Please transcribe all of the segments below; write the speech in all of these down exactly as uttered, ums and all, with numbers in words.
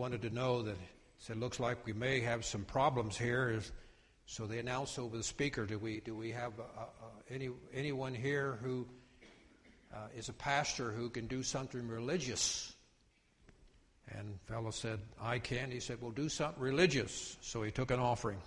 wanted to know that, said, looks like we may have some problems here. So they announced over the speaker, do we do we have uh, uh, any anyone here who uh, is a pastor who can do something religious? And the fellow said, I can. He said, well, do something religious. So he took an offering.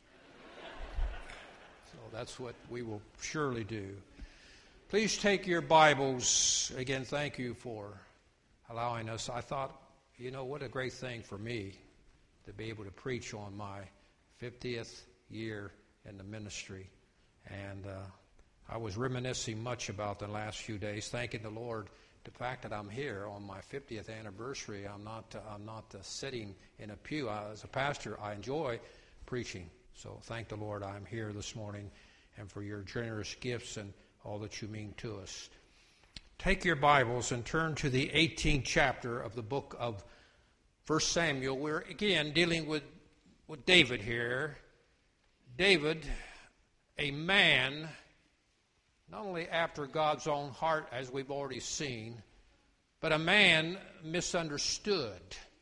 So that's what we will surely do. Please take your Bibles. Again, thank you for allowing us. I thought, you know, what a great thing for me to be able to preach on my fiftieth year in the ministry. And uh, I was reminiscing much about the last few days, thanking the Lord. The fact that I'm here on my fiftieth anniversary, I'm not uh, I'm not uh, sitting in a pew. I, as a pastor, I enjoy preaching. So thank the Lord I'm here this morning and for your generous gifts and all that you mean to us. Take your Bibles and turn to the eighteenth chapter of the book of First Samuel. We're again dealing with, with David here. David, a man not only after God's own heart, as we've already seen, but a man misunderstood.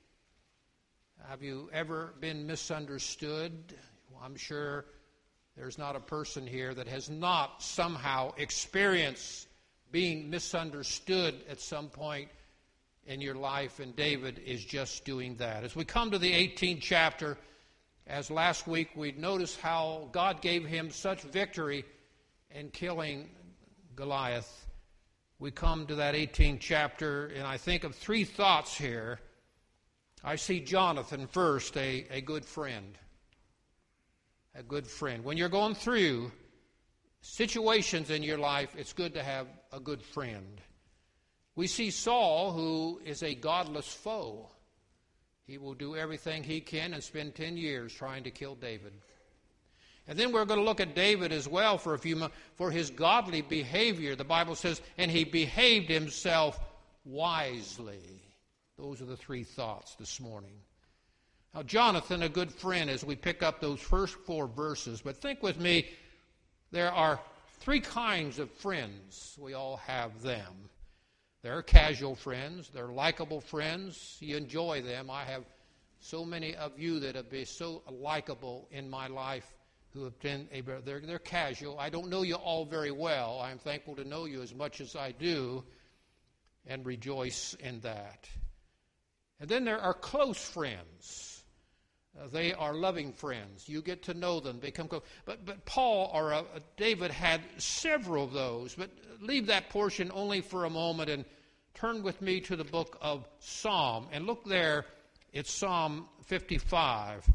Have you ever been misunderstood? Well, I'm sure there's not a person here that has not somehow experienced being misunderstood at some point in your life, and David is just doing that. As we come to the eighteenth chapter, as last week we noticed how God gave him such victory in killing Goliath, we come to that eighteenth chapter, and I think of three thoughts here. I see Jonathan first, a, a good friend. A good friend. When you're going through situations in your life, it's good to have a good friend. We see Saul, who is a godless foe. He will do everything he can and spend ten years trying to kill David. And then we're going to look at David as well for a few months, for his godly behavior. The Bible says, and he behaved himself wisely. Those are the three thoughts this morning. Now, Jonathan, a good friend, as we pick up those first four verses. But think with me, there are three kinds of friends. We all have them. There are casual friends. There are likable friends. You enjoy them. I have so many of you that have been so likable in my life who have been, they're, they're casual. I don't know you all very well. I'm thankful to know you as much as I do and rejoice in that. And then there are close friends. Uh, they are loving friends. You get to know them, become close. But but Paul or uh, David had several of those. But leave that portion only for a moment and turn with me to the book of Psalm. And look there, it's Psalm fifty-five.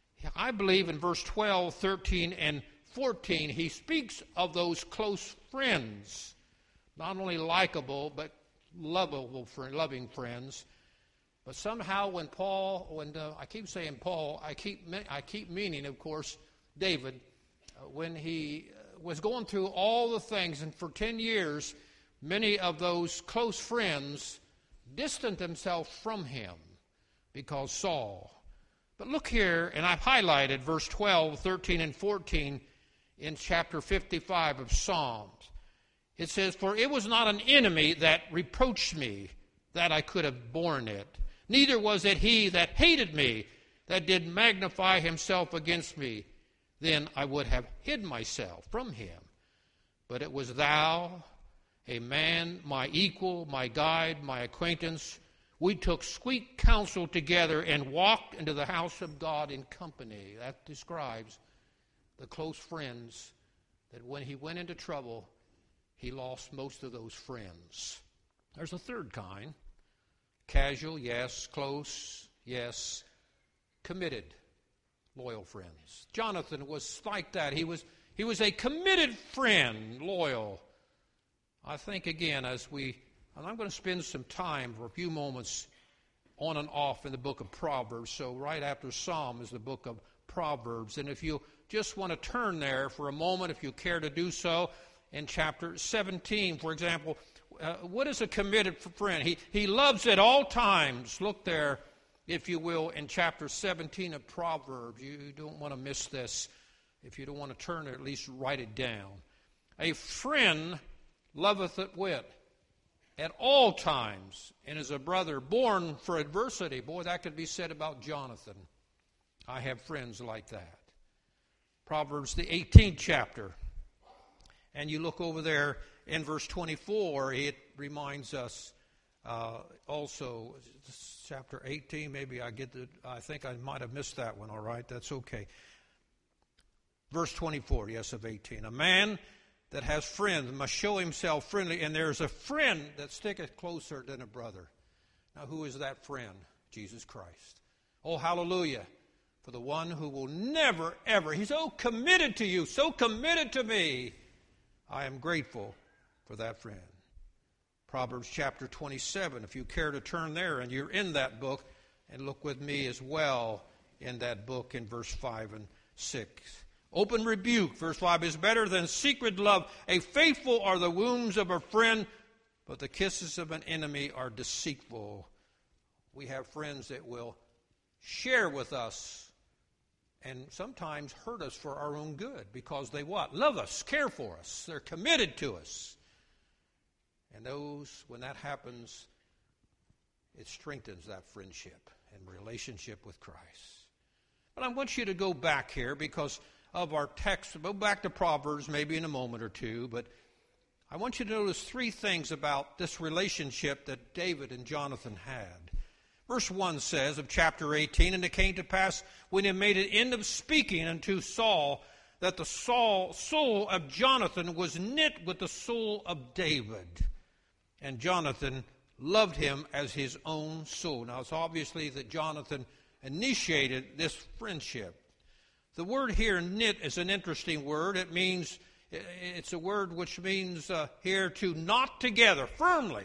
I believe in verse twelve, thirteen, and fourteen, he speaks of those close friends. Not only likable, but lovable, loving friends. But somehow when Paul, when uh, I keep saying Paul, I keep I keep meaning, of course, David, uh, when he uh, was going through all the things, and for ten years, many of those close friends distanced themselves from him because Saul. But look here, and I've highlighted verse twelve, thirteen, and fourteen in chapter fifty-five of Psalms. It says, for it was not an enemy that reproached me, that I could have borne it. Neither was it he that hated me, that did magnify himself against me. Then I would have hid myself from him. But it was thou, a man, my equal, my guide, my acquaintance. We took sweet counsel together and walked into the house of God in company. That describes the close friends that when he went into trouble, he lost most of those friends. There's a third kind. Casual, yes. Close, yes. Committed, loyal friends. Jonathan was like that. He was he was a committed friend, loyal. I think, again, as we, and I'm going to spend some time for a few moments on and off in the book of Proverbs. So right after Psalm is the book of Proverbs. And if you just want to turn there for a moment, if you care to do so, in chapter seventeen, for example, Uh, what is a committed friend? He he loves at all times. Look there, if you will, in chapter seventeen of Proverbs. You, you don't want to miss this. If you don't want to turn it, at least write it down. A friend loveth at wit, at all times, and as a brother born for adversity. Boy, that could be said about Jonathan. I have friends like that. Proverbs, the eighteenth chapter. And you look over there in verse twenty-four, it reminds us uh, also, chapter eighteen, maybe I get the, I think I might have missed that one, all right, that's okay. Verse twenty-four, yes, of eighteen. A man that has friends must show himself friendly, and there's a friend that sticketh closer than a brother. Now, who is that friend? Jesus Christ. Oh, hallelujah. For the one who will never, ever, he's so committed to you, so committed to me. I am grateful for that friend. Proverbs chapter twenty-seven, if you care to turn there, and you're in that book, and look with me as well in that book in verse five and six. Open rebuke, verse five, is better than secret love. A faithful are the wounds of a friend, but the kisses of an enemy are deceitful. We have friends that will share with us and sometimes hurt us for our own good because they what? Love us, care for us. They're committed to us. And those, when that happens, it strengthens that friendship and relationship with Christ. But I want you to go back here because of our text. Go back to Proverbs maybe in a moment or two, but I want you to notice three things about this relationship that David and Jonathan had. Verse one says of chapter eighteen, and it came to pass when he made an end of speaking unto Saul, that the Saul, soul of Jonathan was knit with the soul of David. And Jonathan loved him as his own soul. Now it's obviously that Jonathan initiated this friendship. The word here, knit, is an interesting word. It means, it's a word which means uh, here to knot together firmly.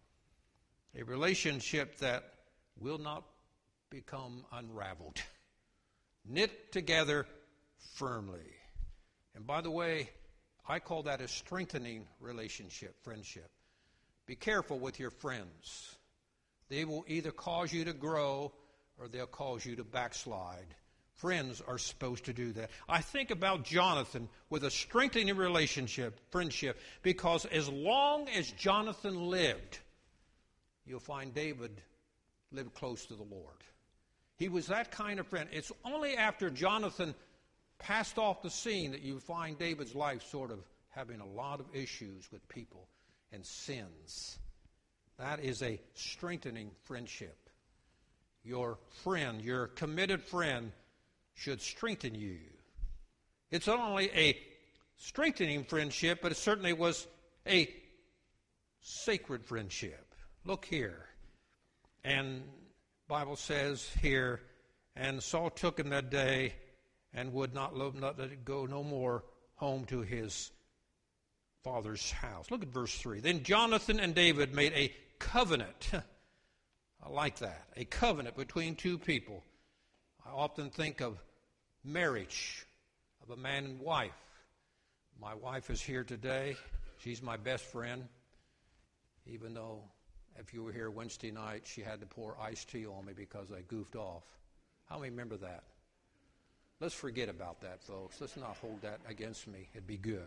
A relationship that will not become unraveled. Knit together firmly. And by the way, I call that a strengthening relationship, friendship. Be careful with your friends. They will either cause you to grow or they'll cause you to backslide. Friends are supposed to do that. I think about Jonathan with a strengthening relationship, friendship, because as long as Jonathan lived, you'll find David lived close to the Lord. He was that kind of friend. It's only after Jonathan passed off the scene that you find David's life sort of having a lot of issues with people and sins. That is a strengthening friendship. Your friend, your committed friend, should strengthen you. It's not only a strengthening friendship, but it certainly was a sacred friendship. Look here. And Bible says here, and Saul took him that day and would not let it go no more home to his father's house. Look at verse three. Then Jonathan and David made a covenant. I like that. A covenant between two people. I often think of marriage, of a man and wife. My wife is here today. She's my best friend. Even though if you were here Wednesday night, she had to pour iced tea on me because I goofed off. How many remember that? Let's forget about that, folks. Let's not hold that against me. It'd be good.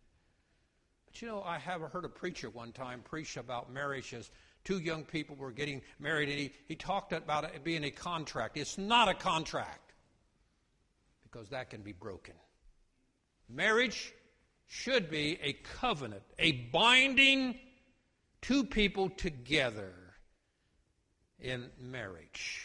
But you know, I have heard a preacher one time preach about marriage as two young people were getting married, and he, he talked about it being a contract. It's not a contract because that can be broken. Marriage should be a covenant, a binding two people together in marriage.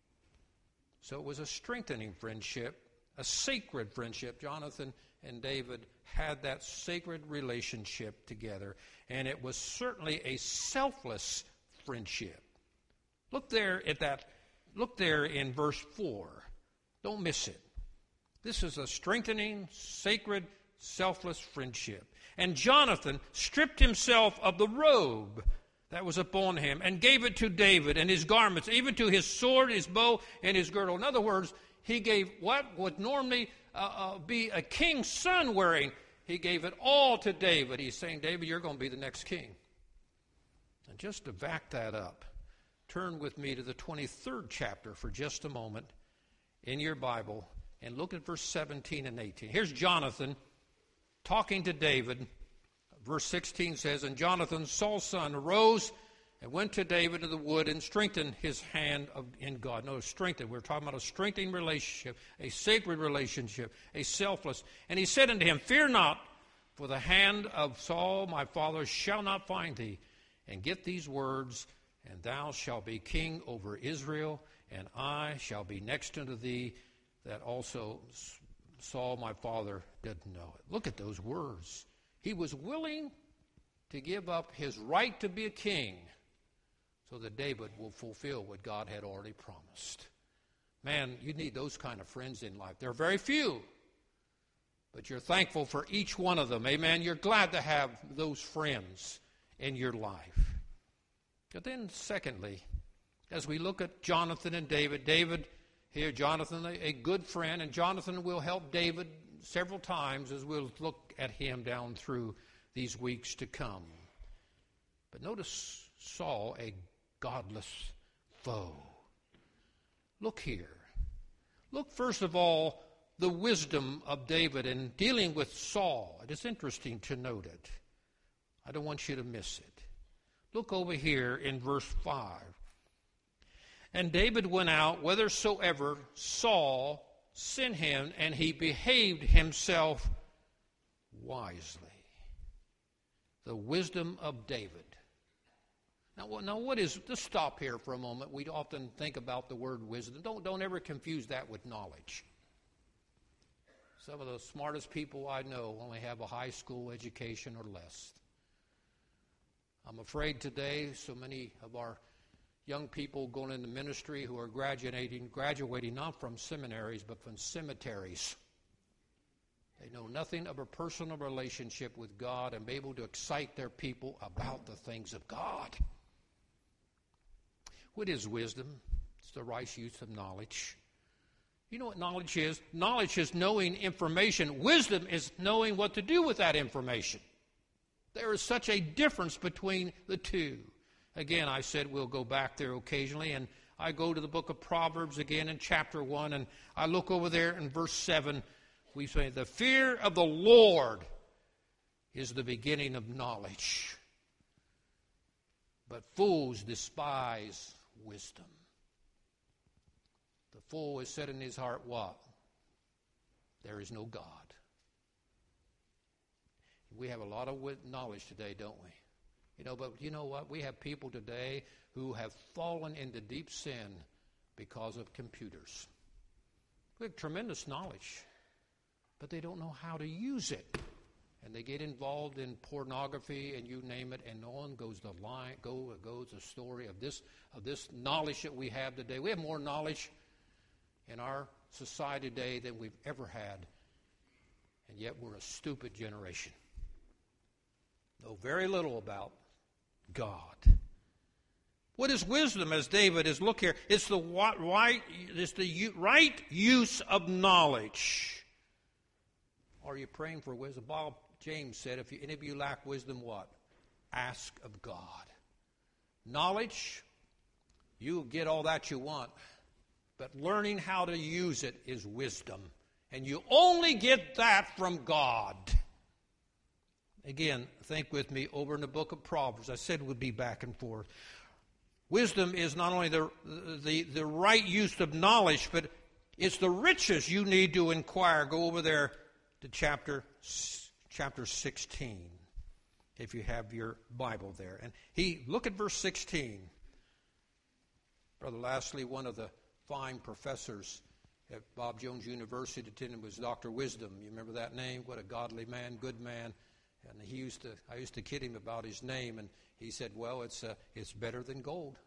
So it was a strengthening friendship, a sacred friendship. Jonathan and David had that sacred relationship together, and it was certainly a selfless friendship. Look there at that. Look there in verse four. Don't miss it. This is a strengthening, sacred, selfless friendship. And Jonathan stripped himself of the robe that was upon him and gave it to David and his garments, even to his sword, his bow, and his girdle. In other words, he gave what would normally uh, uh, be a king's son wearing. He gave it all to David. He's saying, David, you're going to be the next king. And just to back that up, turn with me to the twenty-third chapter for just a moment in your Bible and look at verse seventeen and eighteen. Here's Jonathan talking to David, Verse sixteen says, And Jonathan, Saul's son, arose and went to David to the wood and strengthened his hand of, in God. No, strengthened. We're talking about a strengthening relationship, a sacred relationship, a selfless. And he said unto him, Fear not, for the hand of Saul my father shall not find thee. And get these words, and thou shalt be king over Israel, and I shall be next unto thee, that also Saul my father did know it. Look at those words. He was willing to give up his right to be a king so that David will fulfill what God had already promised. Man, you need those kind of friends in life. There are very few, but you're thankful for each one of them. Amen. You're glad to have those friends in your life. But then, secondly, as we look at Jonathan and David, David here, Jonathan, a good friend, and Jonathan will help David several times as we'll look at him down through these weeks to come. But notice Saul, a godless foe. Look here. Look, first of all, the wisdom of David in dealing with Saul. It is interesting to note it. I don't want you to miss it. Look over here in verse five. And David went out whithersoever Saul sent him, and he behaved himself wisely. The wisdom of David. Now, now what is, just stop here for a moment. We often think about the word wisdom. Don't, don't ever confuse that with knowledge. Some of the smartest people I know only have a high school education or less. I'm afraid today so many of our young people going into ministry who are graduating, graduating not from seminaries but from cemeteries. They know nothing of a personal relationship with God and be able to excite their people about the things of God. What is wisdom? It's the right use of knowledge. You know what knowledge is? Knowledge is knowing information. Wisdom is knowing what to do with that information. There is such a difference between the two. Again, I said we'll go back there occasionally, and I go to the book of Proverbs again in chapter one, and I look over there in verse seven. We say, the fear of the Lord is the beginning of knowledge, but fools despise wisdom. The fool has said in his heart, what? There is no God. We have a lot of knowledge today, don't we? You know, but you know what? We have people today who have fallen into deep sin because of computers. We have tremendous knowledge, but they don't know how to use it. And they get involved in pornography and you name it, and on goes the line, go goes the story of this of this knowledge that we have today. We have more knowledge in our society today than we've ever had, and yet we're a stupid generation. Know very little about God. What is wisdom, as David is, look here, it's the right, it's the right use of knowledge. Are you praying for wisdom? Bob James said, if you, any of you lack wisdom, what? Ask of God. Knowledge, you'll get all that you want, but learning how to use it is wisdom. And you only get that from God. Again, think with me over in the book of Proverbs. I said we'd be back and forth. Wisdom is not only the, the, the right use of knowledge, but it's the riches you need to inquire. Go over there to chapter chapter sixteen, if you have your Bible there. And he look at verse sixteen. Brother Lastly, one of the fine professors at Bob Jones University attended was Doctor Wisdom. You remember that name? What a godly man, good man. And he used to, I used to kid him about his name, and he said, well, it's uh, it's better than gold.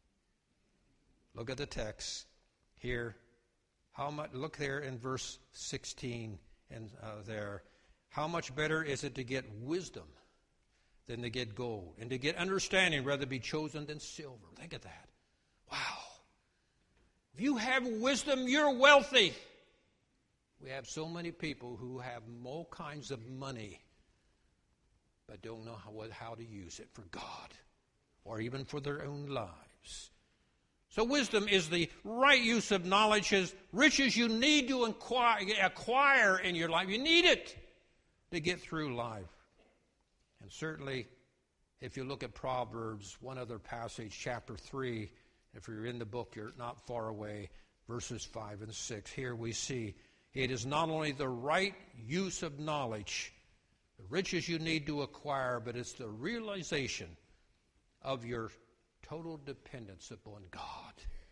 Look at the text here. How much? Look there in verse sixteen, and uh, there. How much better is it to get wisdom than to get gold, and to get understanding rather be chosen than silver? Think of that. Wow. If you have wisdom, you're wealthy. We have so many people who have all kinds of money, but don't know how, how to use it for God or even for their own lives. So wisdom is the right use of knowledge, as riches you need to acquire, acquire in your life. You need it to get through life. And certainly, if you look at Proverbs, one other passage, chapter three, if you're in the book, you're not far away, verses five and six. Here we see it is not only the right use of knowledge, the riches you need to acquire, but it's the realization of your total dependence upon God.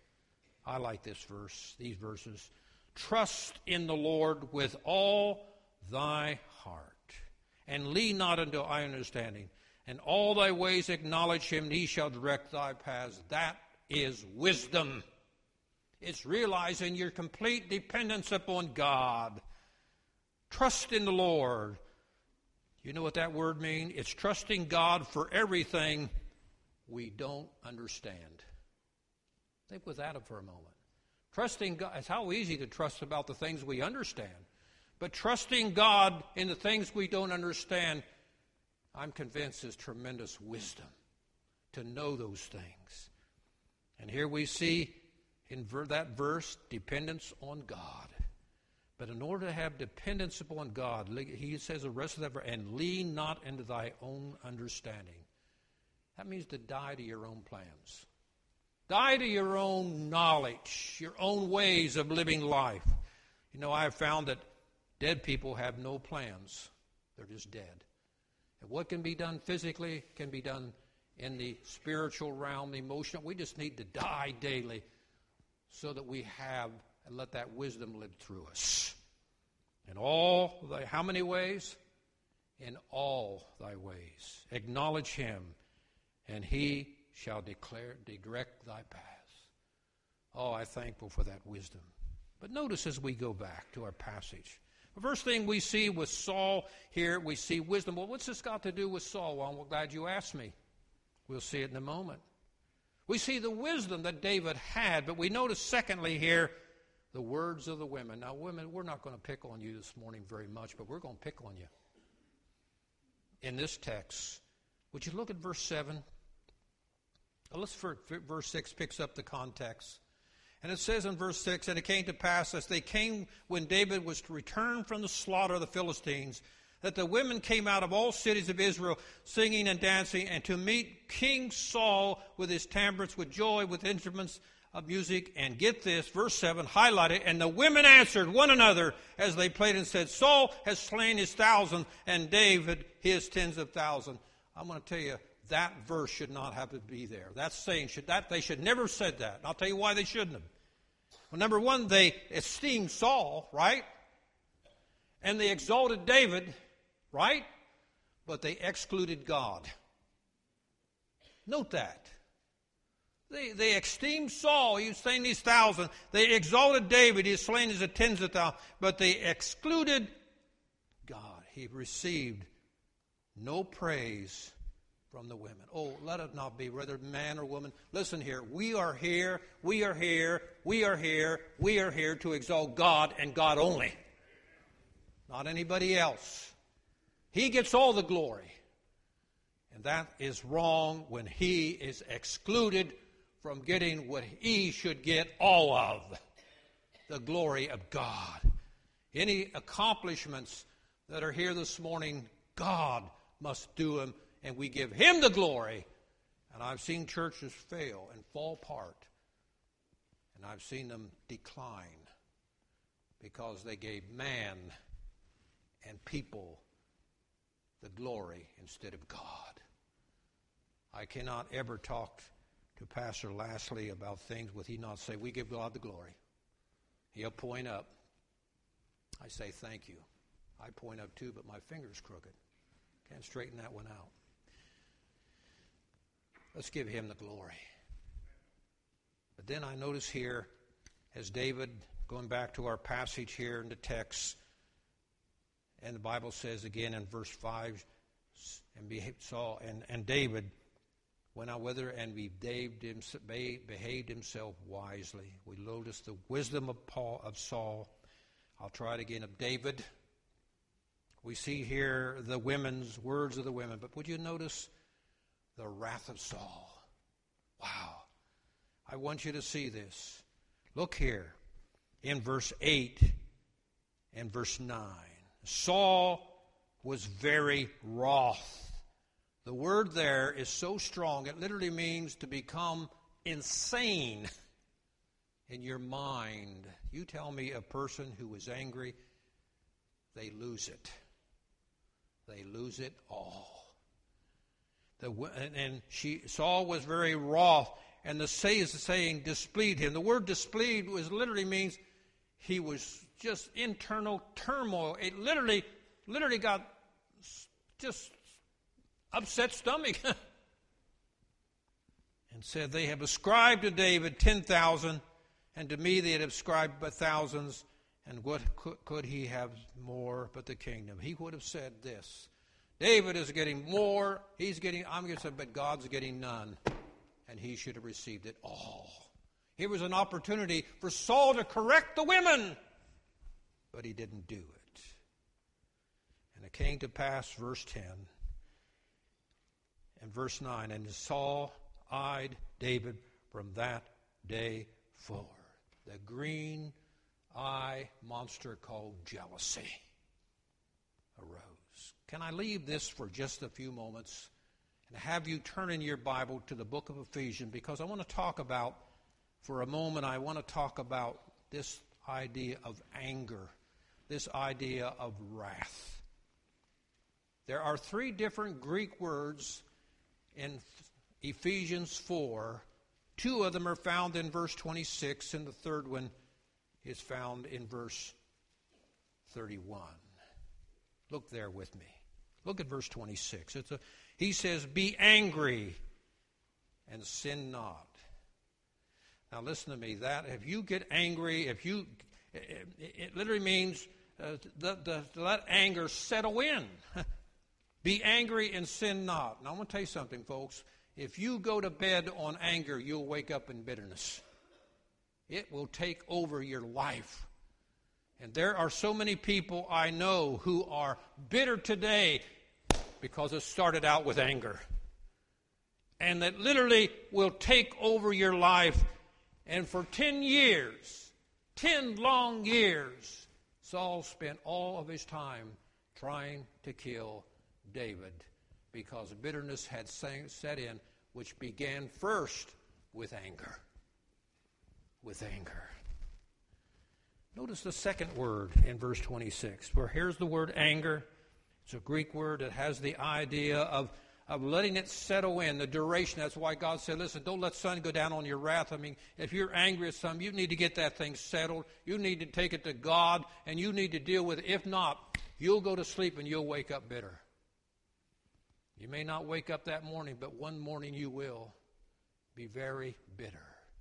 I like this verse, these verses. Trust in the Lord with all thy heart, and lean not unto thy understanding. And all thy ways acknowledge him, and he shall direct thy paths. That is wisdom. It's realizing your complete dependence upon God. Trust in the Lord. You know what that word means? It's trusting God for everything we don't understand. Think with that for a moment. Trusting God, it's how easy to trust about the things we understand. But trusting God in the things we don't understand, I'm convinced is tremendous wisdom to know those things. And here we see in ver- that verse, dependence on God. But in order to have dependence upon God, he says the rest of that verse, and lean not into thy own understanding. That means to die to your own plans. Die to your own knowledge, your own ways of living life. You know, I have found that dead people have no plans. They're just dead. And what can be done physically can be done in the spiritual realm, the emotional. We just need to die daily so that we have and let that wisdom live through us. In all thy, how many ways? In all thy ways. Acknowledge him, and he shall declare, direct thy paths. Oh, I'm thankful for that wisdom. But notice as we go back to our passage. The first thing we see with Saul here, we see wisdom. Well, what's this got to do with Saul? Well, I'm glad you asked me. We'll see it in a moment. We see the wisdom that David had, but we notice secondly here, the words of the women. Now, women, we're not going to pick on you this morning very much, but we're going to pick on you. In this text, would you look at verse seven? Well, let's for, for verse six picks up the context. And it says in verse six, and it came to pass as they came when David was to return from the slaughter of the Philistines, that the women came out of all cities of Israel singing and dancing, and to meet King Saul with his tabrets, with joy, with instruments of music. And get this, verse seven, highlighted, and the women answered one another as they played and said, Saul has slain his thousand, and David his tens of thousands. I'm going to tell you, that verse should not have to be there. That's saying should that they should never have said that. And I'll tell you why they shouldn't have. Well, number one, they esteemed Saul, right? And they exalted David, right? But they excluded God. Note that. They, they esteemed Saul, he was slain his thousand. They exalted David, he was slain his tens of thousands. But they excluded God. He received no praise from the women. Oh, let it not be, whether man or woman. Listen here, we are here, we are here, we are here, we are here to exalt God and God only. Not anybody else. He gets all the glory. And that is wrong when he is excluded from getting what he should get all of, the glory of God. Any accomplishments that are here this morning, God must do them, and we give him the glory. And I've seen churches fail and fall apart, and I've seen them decline because they gave man and people the glory instead of God. I cannot ever talk to Pastor Lastly about things with he not say, we give God the glory. He'll point up. I say, thank you. I point up too, but my finger's crooked. Can't straighten that one out. Let's give him the glory. But then I notice here, as David, going back to our passage here in the text, and the Bible says again in verse five, and Saul and, and David went out with her, and behaved himself wisely. We notice the wisdom of Paul of Saul. I'll try it again of David. We see here the women's words of the women, but would you notice the wrath of Saul? Wow. I want you to see this. Look here in verse eight and verse nine. Saul was very wroth The word there is so strong, it literally means to become insane in your mind. You tell me a person who is angry, they lose it. They lose it all. The, and, and she, Saul was very wroth, and the say is saying displeased him. The word displeased was literally means he was just internal turmoil. It literally, literally got just upset stomach. And said, they have ascribed to David ten thousand, and to me they had ascribed but thousands, and what could, could he have more but the kingdom? He would have said this, David is getting more, he's getting, I'm going to say, but God's getting none, and he should have received it all. Here was an opportunity for Saul to correct the women, but he didn't do it. And it came to pass, verse ten, and verse nine, and Saul eyed David from that day forward. The green eye monster called jealousy arose. Can I leave this for just a few moments and have you turn in your Bible to the book of Ephesians, because I want to talk about, for a moment, I want to talk about this idea of anger, this idea of wrath. There are three different Greek words in Ephesians four. Two of them are found in verse twenty-six, and the third one is found in verse thirty-one. Look there with me. Look at verse twenty-six. It's a, he says, be angry and sin not. Now listen to me. That if you get angry, if you, it, it literally means uh, the, the, to let anger settle in. Be angry and sin not. Now I want to tell you something, folks. If you go to bed on anger, you'll wake up in bitterness. It will take over your life. And there are so many people I know who are bitter today because it started out with anger. And that literally will take over your life. And for ten years, ten long years, Saul spent all of his time trying to kill David, because bitterness had set in, which began first with anger. With anger. Notice the second word in verse twenty-six, where here's the word anger. It's a Greek word that has the idea of, of letting it settle in, the duration. That's why God said, listen, don't let sun go down on your wrath. I mean, if you're angry at something, you need to get that thing settled. You need to take it to God, and you need to deal with it. If not, you'll go to sleep and you'll wake up bitter. You may not wake up that morning, but one morning you will be very bitter.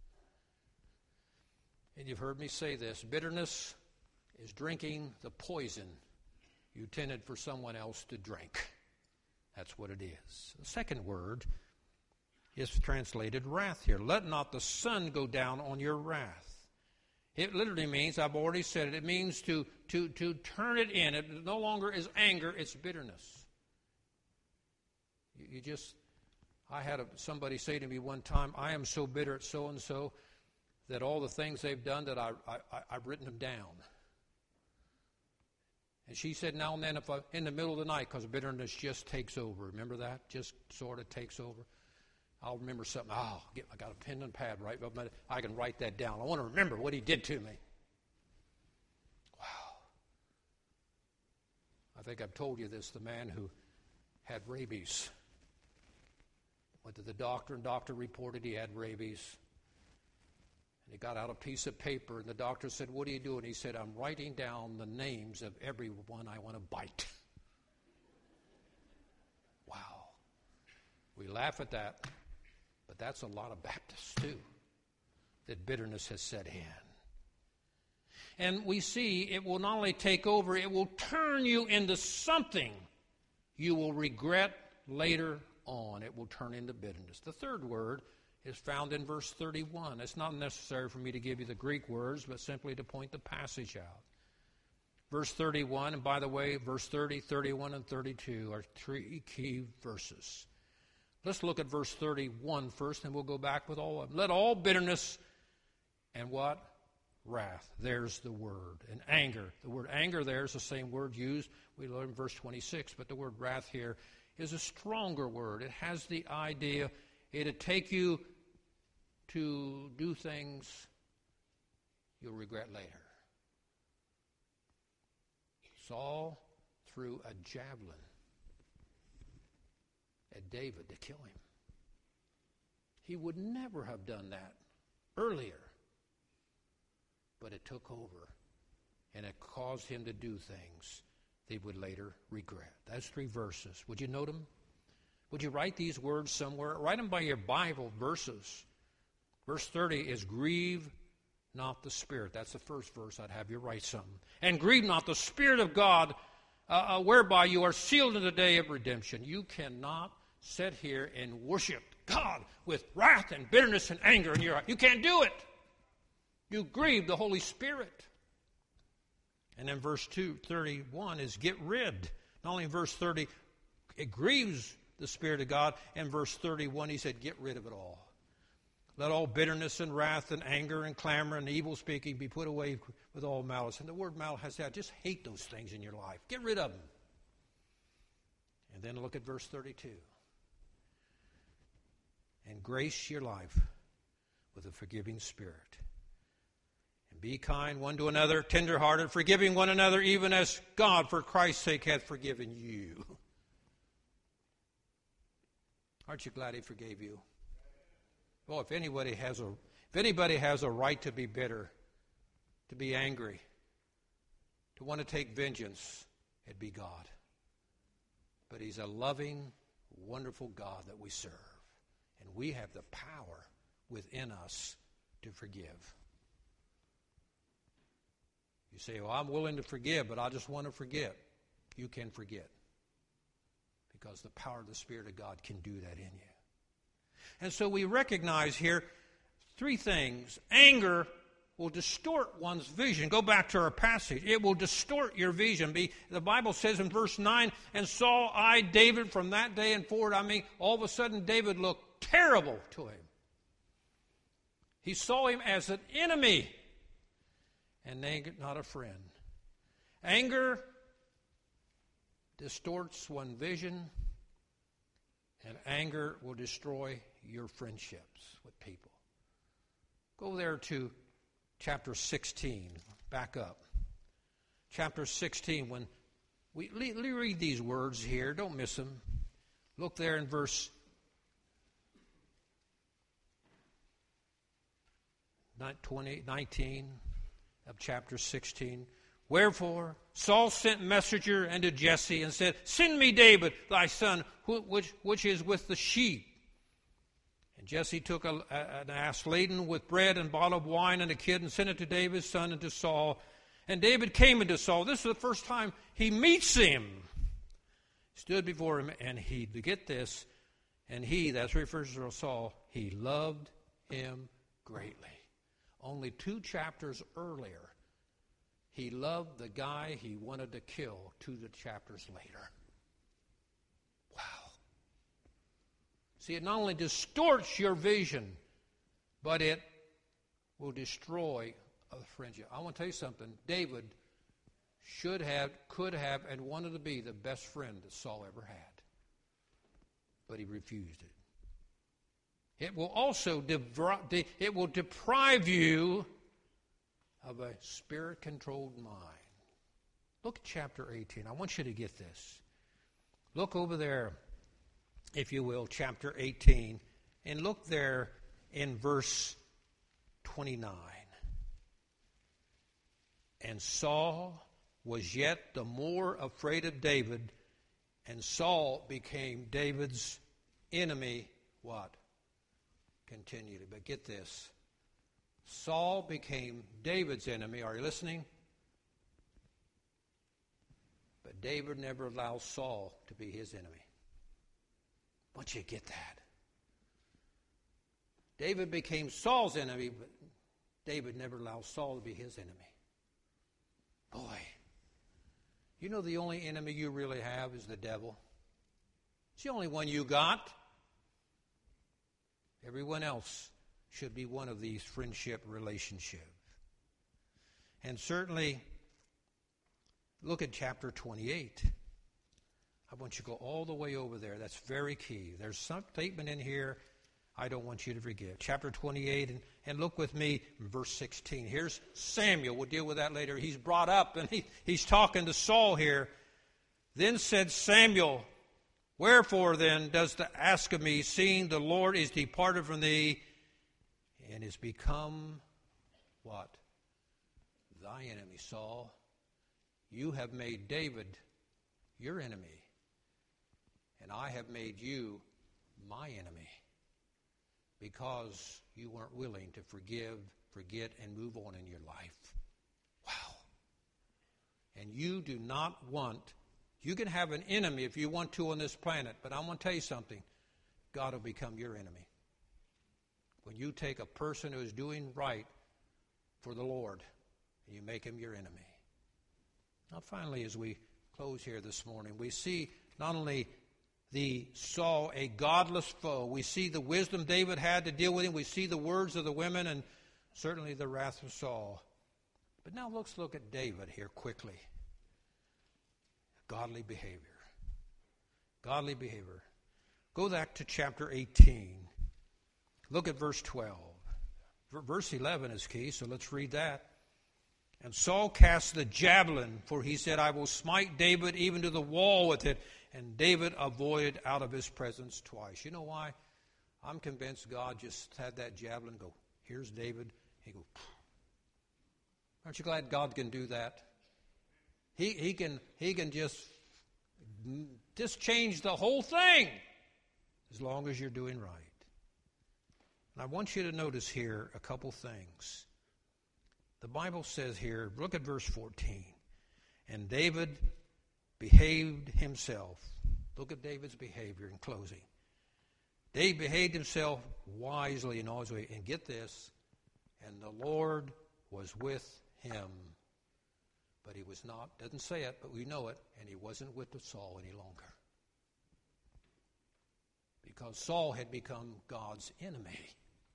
And you've heard me say this, bitterness is drinking the poison you intended for someone else to drink. That's what it is. The second word is translated wrath here. Let not the sun go down on your wrath. It literally means, I've already said it, it means to, to, to turn it in. It no longer is anger, it's bitterness. You, you just, I had a, somebody say to me one time, I am so bitter at so-and-so that all the things they've done that I, I, I've written them down. And she said, now and then, if I, in the middle of the night, because bitterness just takes over. Remember that? Just sort of takes over. I'll remember something. Oh, get, I got a pen and pad right above my, I can write that down. I want to remember what he did to me. Wow. I think I've told you this. The man who had rabies went to the doctor, and doctor reported he had rabies. And he got out a piece of paper, and the doctor said, what are you doing? He said, I'm writing down the names of everyone I want to bite. Wow. We laugh at that, but that's a lot of Baptists, too, that bitterness has set in. And we see it will not only take over, it will turn you into something you will regret later on. It will turn into bitterness. The third word is found in verse thirty-one. It's not necessary for me to give you the Greek words, but simply to point the passage out. Verse thirty-one, and by the way, verse thirty, thirty-one, and thirty-two are three key verses. Let's look at verse thirty-one first, and we'll go back with all of them. Let all bitterness and what? Wrath. There's the word. And anger. The word anger there is the same word used, we learned in verse twenty-six, but the word wrath here is a stronger word. It has the idea it'll take you to do things you'll regret later. Saul threw a javelin at David to kill him. He would never have done that earlier, but it took over, and it caused him to do things they would later regret. That's three verses. Would you note them? Would you write these words somewhere? Write them by your Bible verses. Verse thirty is grieve not the Spirit. That's the first verse. I'd have you write something. And grieve not the Spirit of God, uh, uh, whereby you are sealed in the day of redemption. You cannot sit here and worship God with wrath and bitterness and anger in your heart. You can't do it. You grieve the Holy Spirit. And then verse two, thirty-one is get rid. Not only in verse thirty, it grieves the Spirit of God. And verse thirty-one, he said, get rid of it all. Let all bitterness and wrath and anger and clamor and evil speaking be put away with all malice. And the word malice has that. Just hate those things in your life. Get rid of them. And then look at verse thirty-two. And grace your life with a forgiving spirit. And be kind one to another, tenderhearted, forgiving one another, even as God, for Christ's sake, hath forgiven you. Aren't you glad he forgave you? Well, if anybody has a if anybody has a right to be bitter, to be angry, to want to take vengeance, it'd be God. But he's a loving, wonderful God that we serve. And we have the power within us to forgive. You say, well, I'm willing to forgive, but I just want to forget. You can forget. Because the power of the Spirit of God can do that in you. And so we recognize here three things. Anger will distort one's vision. Go back to our passage. It will distort your vision. Be, the Bible says in verse nine, and Saul eyed David from that day and forward. I mean, all of a sudden David looked terrible to him. He saw him as an enemy and not a friend. Anger distorts one's vision, and anger will destroy your friendships with people. Go there to chapter sixteen. Back up. Chapter sixteen. When we read these words here, don't miss them. Look there in verse twenty, nineteen of chapter sixteen. Wherefore Saul sent messenger unto Jesse and said, send me David, thy son, which, which is with the sheep. And Jesse took a, a, an ass laden with bread and bottle of wine and a kid and sent it to David's son and to Saul. And David came into Saul. This is the first time he meets him. Stood before him, and he, to get this, and he, that's refers to Saul, he loved him greatly. Only two chapters earlier, he loved the guy he wanted to kill two chapters later. Wow. See, it not only distorts your vision, but it will destroy a friendship. I want to tell you something. David should have, could have, and wanted to be the best friend that Saul ever had. But he refused it. It will also devri- it will deprive you of a spirit-controlled mind. Look at chapter eighteen. I want you to get this. Look over there, if you will, chapter eighteen, and look there in verse twenty-nine. And Saul was yet the more afraid of David, and Saul became David's enemy. What? Continually. But get this. Saul became David's enemy. Are you listening? But David never allowed Saul to be his enemy. I want you to get that. David became Saul's enemy, but David never allowed Saul to be his enemy. Boy, you know the only enemy you really have is the devil. It's the only one you got. Everyone else should be one of these friendship relationships. And certainly, look at chapter twenty-eight. I want you to go all the way over there. That's very key. There's some statement in here I don't want you to forget. Chapter twenty-eight, and, and look with me in verse sixteen. Here's Samuel. We'll deal with that later. He's brought up, and he, he's talking to Saul here. Then said Samuel, wherefore then dost thou ask of me, seeing the Lord is departed from thee, and is become, what? Thy enemy, Saul. You have made David your enemy, and I have made you my enemy, because you weren't willing to forgive, forget, and move on in your life. Wow. And you do not want, you can have an enemy if you want to on this planet, but I'm going to tell you something. God will become your enemy. When you take a person who is doing right for the Lord, and you make him your enemy. Now finally, as we close here this morning, we see not only the Saul, a godless foe. We see the wisdom David had to deal with him. We see the words of the women and certainly the wrath of Saul. But now let's look at David here quickly. Godly behavior. Godly behavior. Go back to chapter eighteen. Look at verse twelve. Verse eleven is key, so let's read that. And Saul cast the javelin, for he said, I will smite David even to the wall with it. And David avoided out of his presence twice. You know why? I'm convinced God just had that javelin go, here's David. He go, phew. Aren't you glad God can do that? He he can he can just just change the whole thing as long as you're doing right. And I want you to notice here a couple things. The Bible says here, look at verse fourteen. And David behaved himself. Look at David's behavior in closing. David behaved himself wisely in all his ways. And get this, and the Lord was with him. But he was not, doesn't say it, but we know it, and he wasn't with Saul any longer. Because Saul had become God's enemy.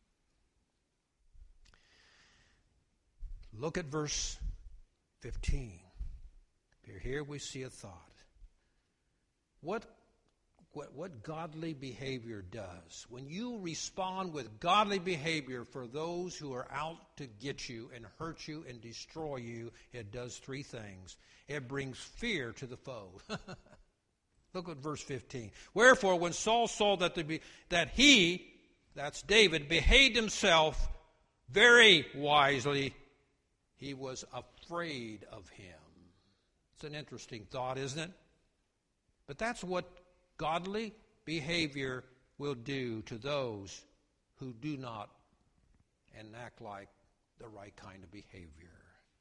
Look at verse fifteen. Here we see a thought. What, what, what godly behavior does. When you respond with godly behavior for those who are out to get you and hurt you and destroy you, it does three things. It brings fear to the foe. Look at verse fifteen. Wherefore, when Saul saw that, the, that he, that's David, behaved himself very wisely, he was afraid of him. It's an interesting thought, isn't it? But that's what godly behavior will do to those who do not and act like the right kind of behavior.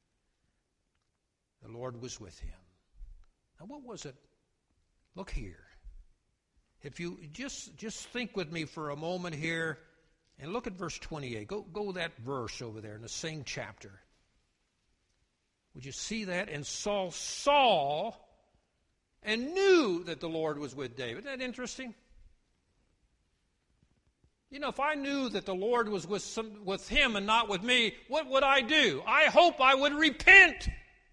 The Lord was with him. Now what was it? Look here. If you just, just think with me for a moment here and look at verse twenty-eight. Go, go that verse over there in the same chapter. Would you see that? And Saul saw and knew that the Lord was with David. Isn't that interesting? You know, if I knew that the Lord was with some, with him and not with me, what would I do? I hope I would repent.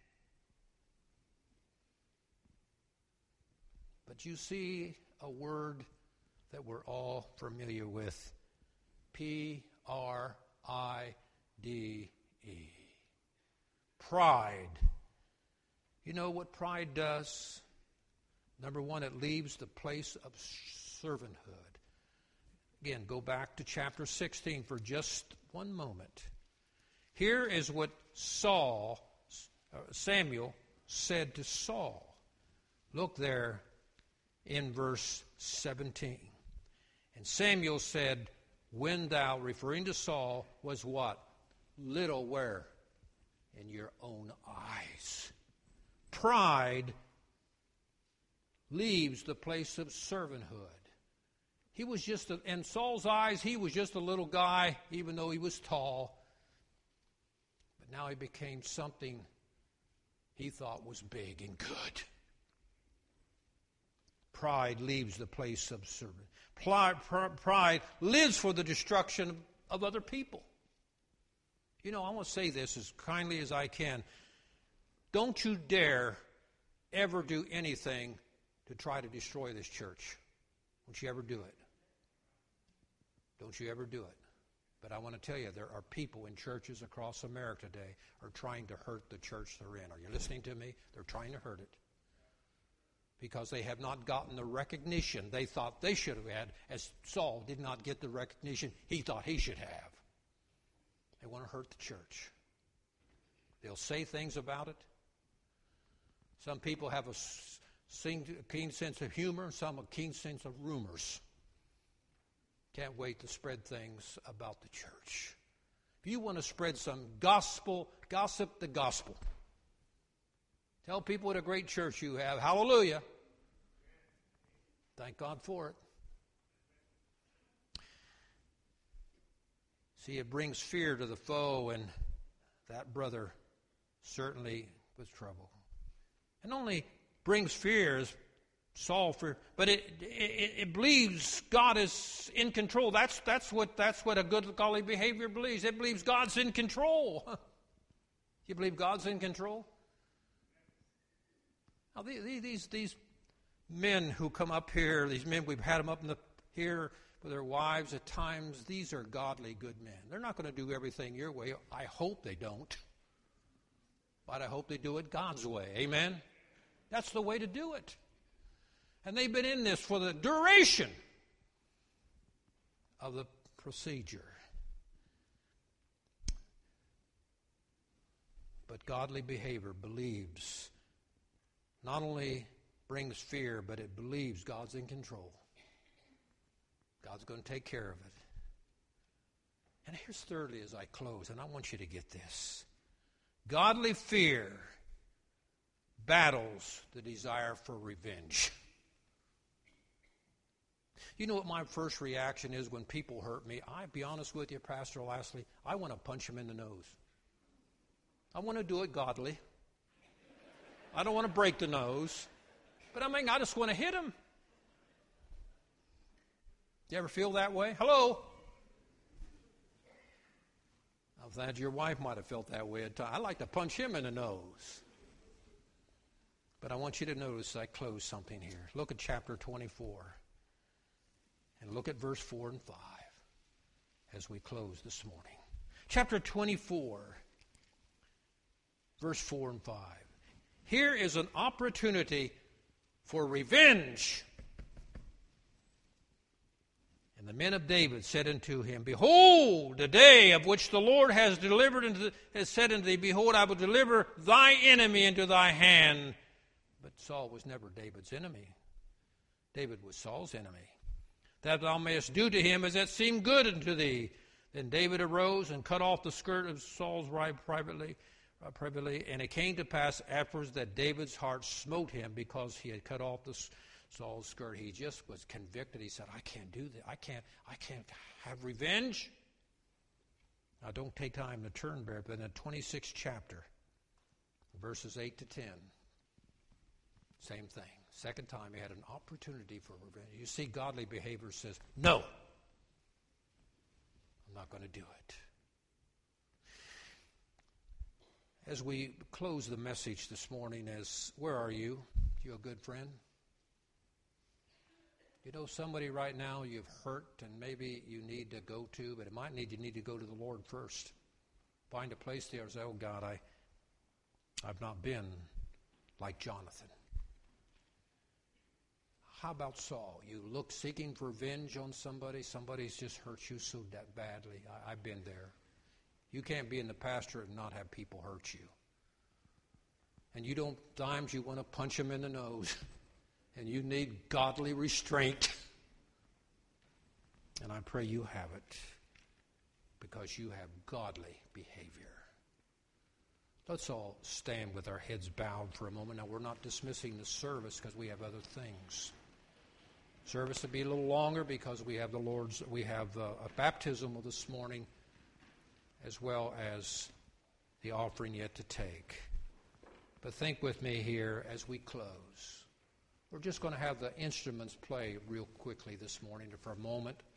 But you see a word that we're all familiar with. P R I D E. Pride. You know what pride does? Number one, it leaves the place of servanthood. Again, go back to chapter sixteen for just one moment. Here is what Saul, uh, Samuel said to Saul. Look there in verse seventeen. And Samuel said, when thou, referring to Saul, was what? Little where? In your own eyes. Pride leaves the place of servanthood. He was just, a, in Saul's eyes, he was just a little guy, even though he was tall. But now he became something he thought was big and good. Pride leaves the place of servant. Pride, pride lives for the destruction of other people. You know, I want to say this as kindly as I can. Don't you dare ever do anything to try to destroy this church. Don't you ever do it. Don't you ever do it. But I want to tell you, there are people in churches across America today who are trying to hurt the church they're in. Are you listening to me? They're trying to hurt it. Because they have not gotten the recognition they thought they should have had, as Saul did not get the recognition he thought he should have. They want to hurt the church. They'll say things about it. Some people have a keen sense of humor, some a keen sense of rumors. Can't wait to spread things about the church. If you want to spread some gospel, gossip the gospel. Tell people what a great church you have. Hallelujah. Thank God for it. See, it brings fear to the foe, and that brother certainly was trouble. And only brings fear as Saul fear, but it, it it believes God is in control. That's that's what that's what a good godly behavior believes. It believes God's in control. You believe God's in control? Now these these these men who come up here, these men we've had them up in the here with their wives at times. These are godly good men. They're not going to do everything your way. I hope they don't, but I hope they do it God's way. Amen. That's the way to do it. And they've been in this for the duration of the procedure. But godly behavior believes, not only brings fear, but it believes God's in control. God's going to take care of it. And here's thirdly as I close, and I want you to get this. Godly fear battles the desire for revenge. You know what my first reaction is when people hurt me? I'll be honest with you, Pastor Lashley, I want to punch them in the nose. I want to do it godly. I don't want to break the nose. But I mean, I just want to hit them. You ever feel that way? Hello? I'm glad your wife might have felt that way at times. I like to punch him in the nose. But I want you to notice I close something here. Look at chapter twenty-four. And look at verse four and five as we close this morning. Chapter twenty-four, verse four and five. Here is an opportunity for revenge. And the men of David said unto him, Behold, the day of which the Lord has delivered unto, has said unto thee, Behold, I will deliver thy enemy into thy hand. But Saul was never David's enemy. David was Saul's enemy. That thou mayest do to him as that seemed good unto thee. Then David arose and cut off the skirt of Saul's right privately, uh, privately, and it came to pass afterwards that David's heart smote him because he had cut off the Saul's skirt. He just was convicted. He said, "I can't do that. I can't. I can't have revenge." Now, don't take time to turn there, but in the twenty-sixth chapter, verses eight to ten, same thing. Second time he had an opportunity for revenge. You see, godly behavior says, no, I'm not going to do it. As we close the message this morning, as where are you? You a good friend? You know somebody right now you've hurt and maybe you need to go to, but it might need you need to go to the Lord first. Find a place there and say, oh God, I, I've not been like Jonathan. How about Saul? You look seeking for revenge on somebody. Somebody's just hurt you so that badly. I, I've been there. You can't be in the pastorate and not have people hurt you. And you don't, times you want to punch them in the nose. And you need godly restraint. And I pray you have it. Because you have godly behavior. Let's all stand with our heads bowed for a moment. Now, we're not dismissing the service because we have other things. Service will be a little longer because we have the Lord's, we have uh, a baptism this morning as well as the offering yet to take. But think with me here as we close. We're just going to have the instruments play real quickly this morning for a moment.